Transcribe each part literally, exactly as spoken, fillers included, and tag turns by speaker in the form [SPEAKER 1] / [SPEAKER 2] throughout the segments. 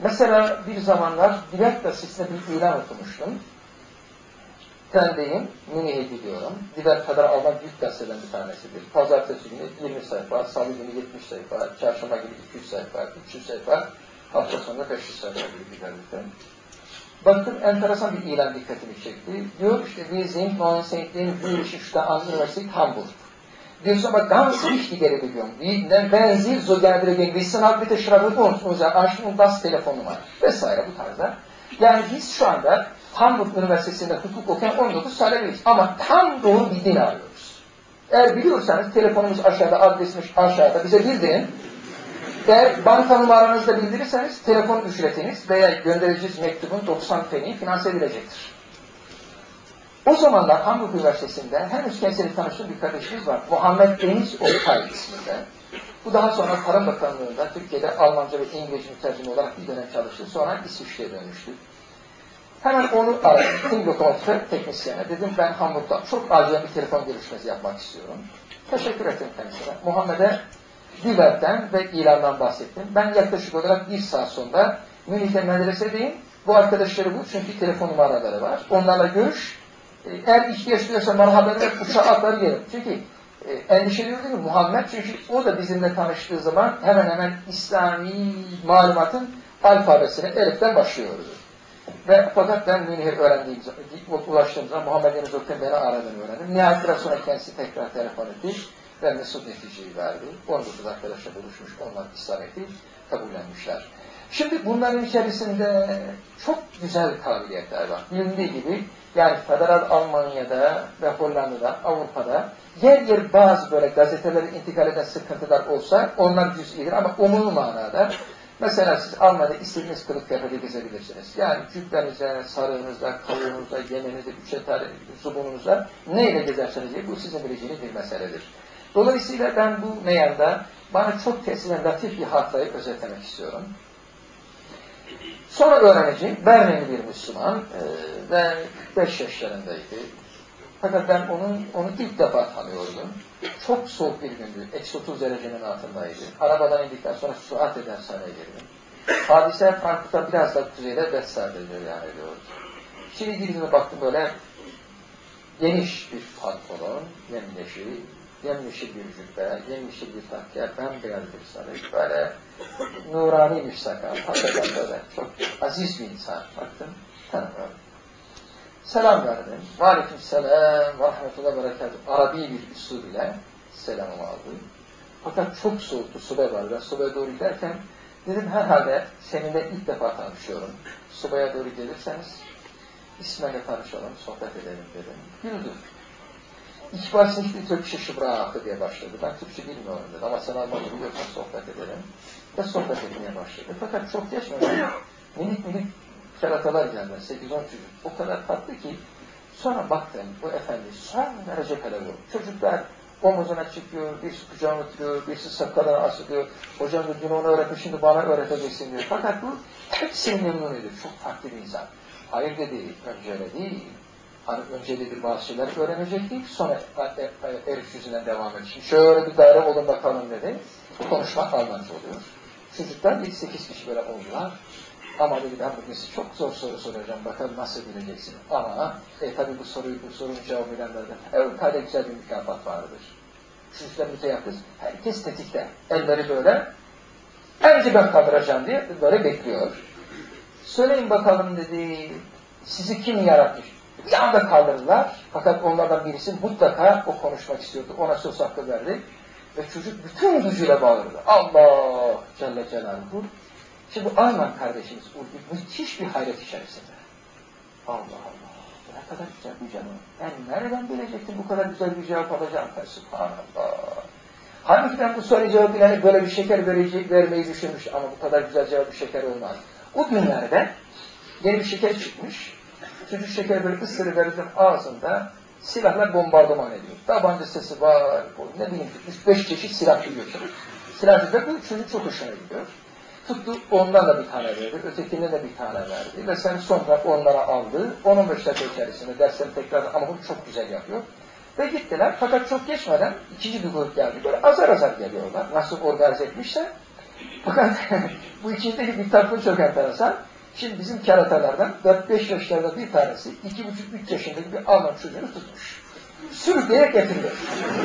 [SPEAKER 1] Mesela bir zamanlar Divert Gazetesi'nde bir ilan okumuştum. Trendeyim, Münih'e gidiyorum. Divert kadar Alman büyük gazeteden bir tanesidir. Pazartesi günü yirmi sayfa, salı günü yetmiş sayfa, çarşamba günü iki yüz sayfa, üç yüz sayfa, hafta sonunda beş yüz sayfa gibi bir gazete. Baktım enteresan bir ilan dikkatimi çekti. Diyor işte, wir sind neunzehnten jüdische Universität Hamburg. Diyorsun ama ganz wichtigere Bewegung. Wenn Sie so gerne dagegen wissen, halt bitte schreiben uns unser Anschluss und das Telefonnummer. Vesaire bu tarzda. Yani biz şu anda Hamburg Üniversitesi'nde hukuk okuyan on dokuz talebeyiz. Ama tam doğru bir din arıyoruz. Eğer biliyorsanız telefonumuz aşağıda, adresimiz aşağıda, bize bildirin. Eğer banka numaranızı da bildirirseniz telefon ücretiniz veya göndereceğiz mektubun doksan peni finanse edilecektir. O zamanlar Hamburg Üniversitesi'nde henüz kendisiyle tanıştığım bir kardeşimiz var. Muhammed Deniz Oktay isminde. Bu daha sonra Tarım Bakanlığı'nda Türkiye'de Almanca ve İngilizce mütercim olarak bir dönem çalıştı. Sonra İsviçre'ye dönmüştü. Hemen onu aradım. Tim Lokomotif'e teknisyene. Dedim ben Hamburg'da çok acil bir telefon görüşmesi yapmak istiyorum. Teşekkür ettim kendisine. Muhammed'e Divert'ten ve ilandan bahsettim. Ben yaklaşık olarak bir saat sonra Münih'te medresedeyim. Bu arkadaşları bu çünkü telefon numaraları var. Onlarla görüş. Eğer ihtiyaç duyarsa bana haber ver, uçağa atlar gelirim. Çünkü e, endişeliyor değil mi Muhammed? Çünkü o da bizimle tanıştığı zaman hemen hemen İslami malumatın alfabesine eliften başlıyordu. Ve fakat ben Münih'i öğrendiğim zaman, ulaştığım zaman Muhammed Deniz Oktay'ın beni aradığını öğrendim. Nihayet biraz sonra kendisi tekrar telefon etti ve mesut neticeyi verdi. on dokuz arkadaşla buluşmuş, onlar İslam etti, kabullenmişler. Şimdi bunların içerisinde çok güzel kabiliyetler var. Bilindiği gibi yani Federal Almanya'da ve Hollanda'da, Avrupa'da yer yer bazı böyle gazetelere intikal eden sıkıntılar olsa onlar cüz'idir ama umumi manada mesela siz Almanya'da istediğiniz kılık kıyafeti gezebilirsiniz. Yani cübbenize, sarığınızda, kavuğunuzda, yemenizde, üçe tane zubununuzda neyle gezerseniz diye bu sizin bileceğiniz bir meseledir. Dolayısıyla ben bu meyanda bana çok tesiren latif bir hatırayı özetlemek istiyorum. Sonra öğreneceğim, Berlin'li bir Müslüman e, ve kırk beş yaşlarındaydı. Fakat ben onun, onu ilk defa tanıyordum. Çok soğuk bir gündü, eksi otuz derecenin altındaydı. Arabadan indikten sonra Suat eden sahaya girdim. Hadise Frankfurt'ta biraz da kuzeyde Westsaar'da yani ediyordu. Şimdi girdiğime baktım böyle geniş bir pantolon, yemyeşil, yemyeşil bir cübbe, yemyeşil bir takke, bembeyaz bir sarık, böyle nurani bir sakal, hakikaten böyle çok aziz bir insan. Baktım, tanımıyorum. Selam verdim. Aleyküm selam ve rahmetullahi ve berekatuhu. Arabi bir usul ile selamımı aldım. Fakat çok soğuktu, subay vardı. Ben subaya doğru giderken dedim herhalde seninle ilk defa tanışıyorum. Subaya doğru gelirseniz İsmail'le tanışalım, sohbet edelim dedim. Güldüm. İlk başta hiçbir Türkçe şıbrağı diye başladı. Ben Türkçe bilmiyorum dedim ama sen Almanca biliyorsan sohbet edelim. Ve sohbet etmeye başladı. Fakat çok geçmeden minik minik keratalar geldi. sekiz on çocuk. O kadar tatlı ki sonra baktım bu efendi son derece pedagog. Çocuklar omuzuna çıkıyor, birisi kucağına oturuyor, birisi sakalına asılıyor. Hocam dün onu öğretmiş, şimdi bana öğreteceksin diyor. Fakat bu hepsini memnun ediyor. Çok farklı bir insan. Hayır dedi, önce öyle değil. Hani önce dedi bazı şeyler öğrenecektik, sonra eriş yüzünden devam edecek. Şöyle bir daire olun bakalım dedi. Konuşma Almanca oluyor. Çocuklar yedi sekiz kişi böyle oldular. Ama dedi ben bugün size çok zor soru soracağım, bakalım nasıl bileceksin. Ama e, tabii bu soruyu, bu sorunun cevabı bilenlerden evet kadar güzel bir mükafat vardır. Çocuklar müteyakkız, herkes tetikte. Elleri böyle, önce ben kaldıracağım diye böyle bekliyor. Söyleyin bakalım dedi, sizi kim yaratmış? Bir anda kaldırdılar. Fakat onlardan birisi mutlaka o konuşmak istiyordu. Ona söz hakkı verdi. Ve çocuk bütün gücüyle bağırdı. Allah Celle Celaluhu. Şimdi bu Alman kardeşimiz müthiş bir hayret içerisinde. Allah Allah. Ne kadar güzel bir cevap. Ben nereden bilecektim bu kadar güzel bir cevap alacağım? Subhanallah. Halbuki ben bu soruyu cevap bilene böyle bir şeker vereceği, vermeyi düşünmüş. Ama bu kadar güzel cevap bir şeker olmaz. O günlerde yeni bir şeker çıkmış. Çocuk şeker böyle ısırıverirken ağzında silahla bombardıman ediyor. Tabanca sesi var, ne bileyim üç beş çeşit silah duyuyor çocuk. Silah ve bu çocuk çok hoşuna gidiyor. Tuttu, ondan da bir tane verdi, ötekine de bir tane verdi ve sen sonra onlara aldı. on on beş dakika içerisinde dersleri tekrar ama bunu çok güzel yapıyor. Ve gittiler fakat çok geçmeden ikinci bir grup geldi. Böyle azar azar geliyorlar. Nasıl organize etmişse. Fakat bu içindeki bir tarafı çok enteresan. Şimdi bizim keratalardan dört beş yaşlarda bir tanesi iki buçuk üç yaşındaki bir Alman çocuğunu tutmuş. Sürükleyerek getiriyor.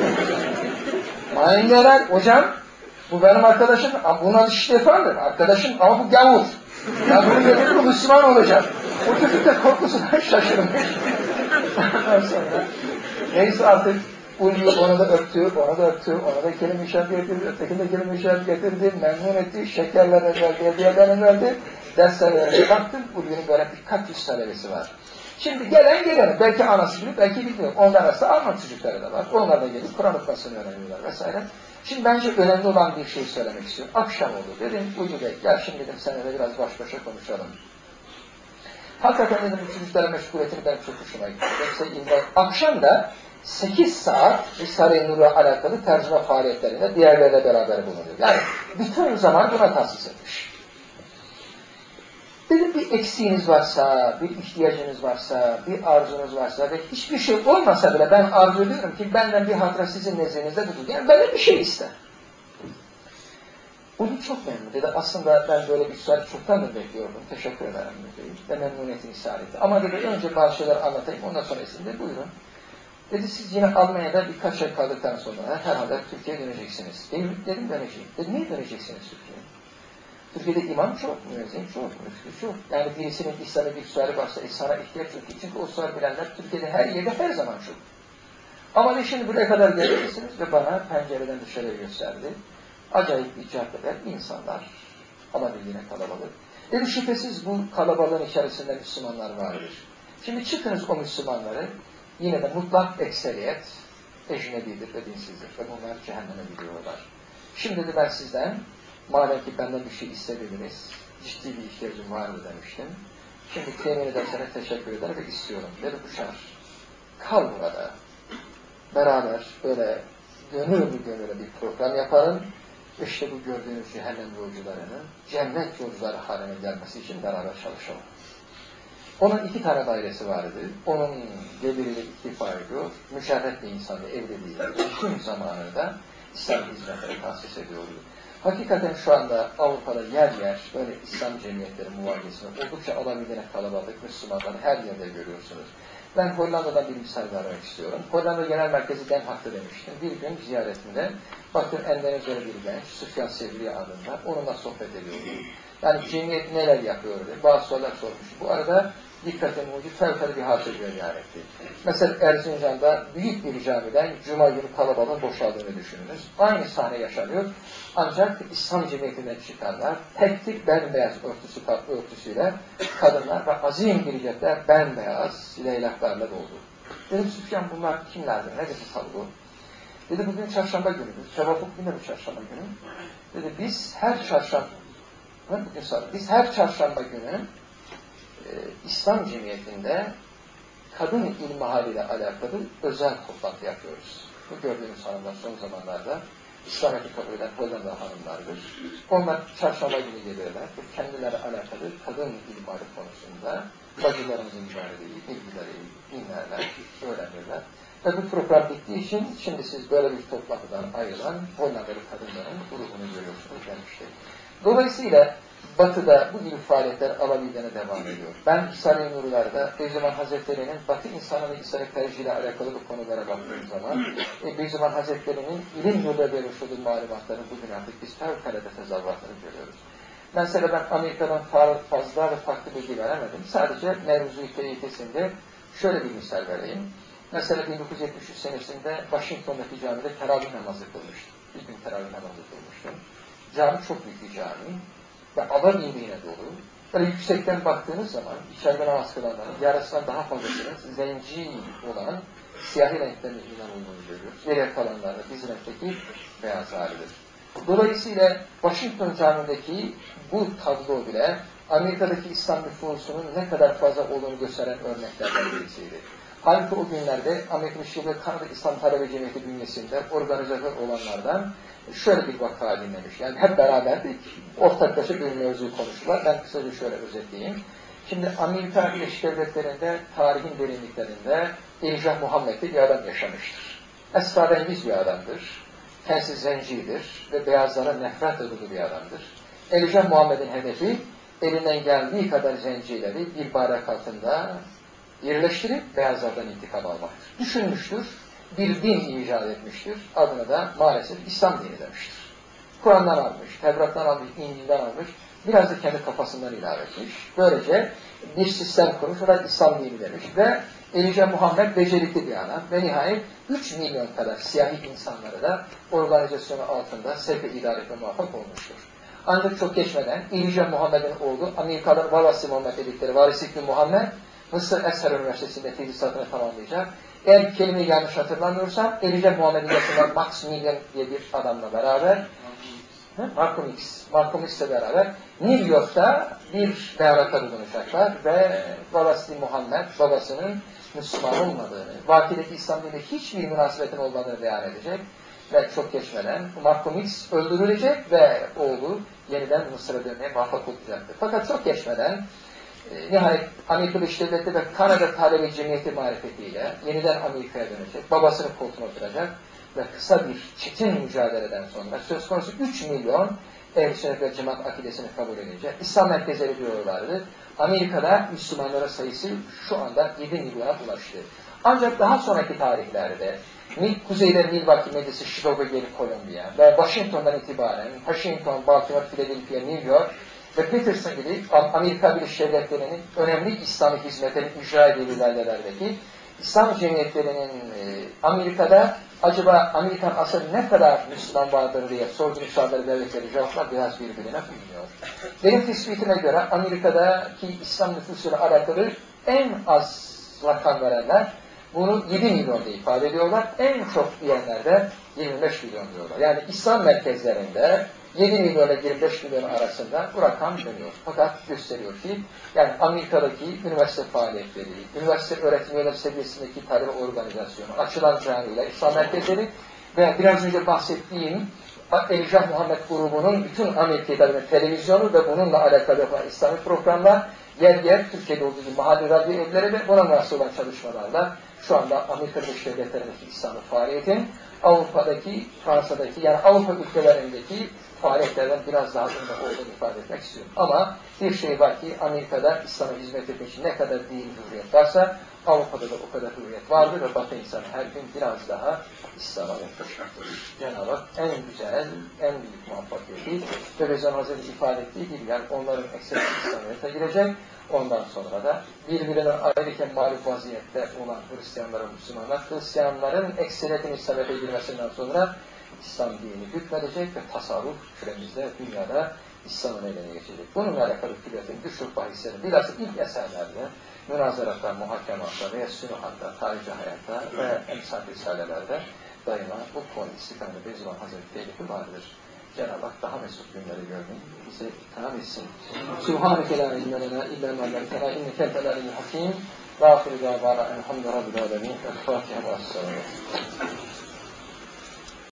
[SPEAKER 1] Manyalar hocam, bu benim arkadaşım, bunun adı Stefan'dır, arkadaşım ama bu gavur. Ya bunu getirip bu Müslüman olacak. O çocuk da korkusundan şaşırmış. Ondan sonra neyse artık Ulvi onu da öptü, onu da öptü, ona da kelime işaret getirdi, ötekine de kelime işaret getirdi, memnun etti, şekerlerine verdi, hediyelerine verdi, derslerine baktım, Ulvi'nin böyle birkaç yüz talebesi var. Şimdi gelen gelen, belki anası bilir, belki bilmiyor. Onlar arasında Alman çocukları da var. Onlar da gelip Kur'an okumasını öğreniyorlar vesaire. Şimdi bence önemli olan bir şey söylemek istiyorum. Akşam oldu. Dedim Ulvi Bey, gel şimdi dedim seninle biraz baş başa konuşalım. Hakikaten dedim bu çocuklara meşguliyetini ben çok hoşuma gitti. Yoksa akşam da sekiz saat Risale-i Nur'la alakalı tercüme faaliyetlerinde diğerleriyle beraber bulunuyor. Yani bütün zaman buna tahsis etmiş. Dedim bir eksiğiniz varsa, bir ihtiyacınız varsa, bir arzunuz varsa ve hiçbir şey olmasa bile ben arzu ediyorum ki benden bir hatıra sizin nezdinizde bulunur. Yani benden bir şey iste. Bunu çok memnun dedi. Aslında ben böyle bir sual çoktandır bekliyordum. Teşekkür ederim dedi. Ve memnuniyetini isar etti. Ama dedi önce bazı şeyler anlatayım. Ondan sonra isimde buyurun. Dedi siz yine Almanya'da birkaç ay kaldıktan sonra herhalde Türkiye'ye döneceksiniz. Dedim, dedim döneceğim. Dedi niye döneceksiniz Türkiye'ye? Türkiye'de imam çok, müezzin çok, müftü çok. Yani birisinin İslam'ı bir suali varsa insana ihtiyaç yok. Çünkü o sual bilenler Türkiye'de her yerde her zaman çok. Ama ne şimdi buraya kadar gelirsiniz ve bana pencereden dışarı gösterdi. Acayip bir caddeler, insanlar alabildiğine kalabalık. Dedi şüphesiz bu kalabalığın içerisinde Müslümanlar vardır. Şimdi çıkınız o Müslümanları, yine de mutlak ekseriyet ecnebidir ve dinsizdir ve bunlar cehenneme gidiyorlar. Şimdi dedi ben sizden, madem ki benden bir şey istediniz, ciddi bir ihtiyacım vardı demiştim. Şimdi temin edersene teşekkür eder ve istiyorum. Dedi Buşar, kal burada. Beraber böyle gönüllü gönüllü bir program yapalım. İşte bu gördüğünüz cehennem yolcularının cennet yolcuları haline gelmesi için beraber çalışalım. Onun iki tane dairesi vardı. Onun geliriyle iktifa ediyor. Müşerref bir insanı evliliğiyle tüm zamanında İslam hizmetleri tahsis ediyordu. Hakikaten şu anda Avrupa'da yer yer böyle İslam cemiyetleri muvakesinde oldukça alabildiğine kalabalık Müslümanları her yerde görüyorsunuz. Ben Hollanda'dan bir misal vermek istiyorum. Hollanda Genel Merkezi Den Haag'ta demiştim. Bir gün ziyaretimde baktım Endonezya'da bir genç, Süfyan Sevriye adında, onunla sohbet ediyordu. Yani cemiyet neler yapıyordu? Bazı sorular sormuş. Bu arada dikkatin mucib fevkalade bir hadise cereyan etti. Mesela Erzincan'da büyük bir camiden Cuma günü kalabalığın boşaldığını düşününüz. Aynı sahne yaşanıyor. Ancak İslam cemiyetinden çıkanlar tek tek bembeyaz örtüsü, örtüsüyle kadınlar ve azim biricikler bembeyaz leylaklarla doldu. Dedim Süfyan bunlar kimlerdir? Ne dedi bu? Dedi bugün çarşamba günüdür. Tevafuk günü bu çarşamba günü. Dedi biz her çarşamba bugün salı. Biz her çarşamba günü e, İslam cemiyetinde kadın ilmihaliyle alakalı özel toplantı yapıyoruz. Bu gördüğünüz hanımlar son zamanlarda İslamiyet'i kabul eden Hollanda hanımlardır. Onlar çarşamba günü gelirler ve kendileri alakalı kadın ilmihali konusunda bacılarımızın mübareği, bilgileri dinlerler, öğrenirler. Ve bu program bittiği için şimdi siz böyle bir toplantıdan ayrılan Hollandalı kadınların grubunu görüyorsunuz demiştik. Dolayısıyla Batı'da bu gibi faaliyetler alabildiğine devam ediyor. Ben Risale-i Nur'larda Beyzuman Hazretleri'nin Batı insanı ve insanı tercihiyle alakalı bu konulara baktığım zaman e, Beyzuman Hazretleri'nin ilim yoluyla vermiş olduğu malumatların bugün artık biz fevkalade tezahüratını görüyoruz. Mesela ben Amerika'dan fazla ve farklı bilgi veremedim. Sadece mevzu-i teyitesinde şöyle bir misal vereyim. Mesela bin dokuz yüz yetmiş üç senesinde Washington'daki camide teravih namazı kılmıştım. Bir gün teravih namazı kılmıştım. Cami çok büyük bir cami. Ve alabildiğine dolu. Böyle yüksekten baktığınız zaman içeride namaz kılanların yarısından daha fazlasının zenci olan siyahi renklerine inanıldığını görüyoruz. Geriye kalanlar da biz renkteki beyaz halidir. Dolayısıyla Washington Camii'ndeki bu tablo bile Amerika'daki İslam nüfusunun ne kadar fazla olduğunu gösteren örneklerden birisiydi. Halbuki o günlerde Amerika Birleşik Devletleri Kanada İslam Talebe Cemiyeti bünyesinde organizatör olanlardan şöyle bir vaka dinlemiş. Yani hep beraberdik. Ortaklaşa bir mevzu konuştular. Ben kısaca şöyle özetleyeyim. Şimdi Amerika Birleşik Devletleri'nde tarihin derinliklerinde Elijah Muhammed'de bir adam yaşamıştır. Esrarengiz bir adamdır. kendisi zencidir ve beyazlara nefret dolu bir adamdır. Elijah Muhammed'in hedefi elinden geldiği kadar zencileri bir bayrak altında birleştirip beyazlardan intikam almaktır. Düşünmüştür, bir din icat etmiştir, adına da maalesef İslam dini demiştir. Kur'an'dan almış, Tevrat'tan almış, İncil'den almış, biraz da kendi kafasından ilave etmiş. Böylece bir sistem kurmuş, o da İslam dini demiş ve Elijah Muhammed becerikli bir adam ve nihayet üç milyon kadar siyahi insanları da organizasyonu altında sevk idare etme muvaffak olmuştur. Ancak çok geçmeden Elijah Muhammed'in oğlu Amerikalıların Valasi Muhammed dedikleri Varis İbni Muhammed Mısır Esher Üniversitesi'nde tezisatını tamamlayacak. Eğer kelimeyi yanlış hatırlamıyorsam Elijah Muhammed'in yaşında Max Millian diye bir adamla beraber Malcolm X, Malcolm X'le beraber New York'ta bir beyarata bulunacaklar ve Valasi Muhammed babasının Müslüman olmadığını, vakideki İslam diniyle hiçbir münasebetin olmadığını beyan edecek ve çok geçmeden Malcolm X öldürülecek ve oğlu yeniden Mısır'a dönmeye muvaffak olacaktır. Fakat çok geçmeden e, nihayet Amerika Birleşik Devletleri ve Kanada Talebe Cemiyeti marifetiyle yeniden Amerika'ya dönecek, babasının koltuğuna oturacak ve kısa bir çetin mücadeleden sonra söz konusu üç milyon ehl-i sünnet ve cemaat akidesini kabul edince İslam merkezleri diyorlardı. Amerika'da Müslümanların sayısı şu anda yedi milyona ulaştı. Ancak daha sonraki tarihlerde kuzeyde Milwaukee, Medisi, Chicago, geri Kolombiya ve Washington'dan itibaren Washington, Baltimore, Philadelphia, New York ve Peterson gibi Amerika Birleşik Devletleri'nin önemli İslami hizmetlerini icra edildiği yerlerdeki İslam cemiyetlerinin e, Amerika'da acaba Amerikan asıl ne kadar Müslüman vardır diye sorduğu soruları verdikleri cevaplar biraz birbirine uymuyor. Benim tespitime göre Amerika'daki İslam nüfusuyla alakalı en az rakam verenler bunu yedi milyon diye ifade ediyorlar. En çok diyenler de yirmi beş milyon diyorlar. Yani İslam merkezlerinde yedi milyon ile yirmi beş milyon arasında bu rakam dönüyor. Fakat gösteriyor ki yani Amerika'daki üniversite faaliyetleri, üniversite öğretim üyeleri seviyesindeki talebe organizasyonu, açılan camiler, İslam merkezleri ve biraz önce bahsettiğim Elijah Muhammed grubunun bütün Amerika'da televizyonu ve bununla alakalı olan İslami programlar yer yer Türkiye'de olduğu gibi mahalle radyo evleri ve buna nasıl olan çalışmalarla şu anda Amerika Birleşik Devletleri'ndeki İslami faaliyetin Avrupa'daki, Fransa'daki yani Avrupa ülkelerindeki faaliyetlerden biraz daha önde olduğunu ifade etmek istiyorum. Ama bir şey var ki Amerika'da İslam'a hizmet etmek için ne kadar dini hürriyet varsa Avrupa'da da o kadar hürriyet vardır ve Batı insanı her gün biraz daha İslam'a yaklaşacaktır. Cenab-ı Hak en güzel, en büyük muvaffakiyeti ve Rezan Hazretleri ifade ettiği gibi yani onların ekserisi İslamiyet'e girecek. Ondan sonra da birbirine ayrıken mağlup vaziyette olan Hristiyanların, Müslümanlar, Hristiyanların ekseriyetinin İslamiyet'e girmesinden sonra İslam dinini hükmedecek ve tasarruf küremizde dünyada İslam'ın eline geçecek. Bununla alakalı kületin birçok bahisleri bilhassa ilk eserlerde, münazaratta, muhakematta veya sünuhatta, tarihi hayatta ve emsal risalelerde daima bu konu istikamete Beyzullah Hazretleri tehlifi vardır. Cenab-ı Hak daha mesut günleri görmeyi bize ikram etsin. Sübhaneke la ilme lena illa ma allamtena inneke entel alimul hakim. Ve ahiru davana elhamdülillahi rabbil alemin. El Fatiha ve es-selamu.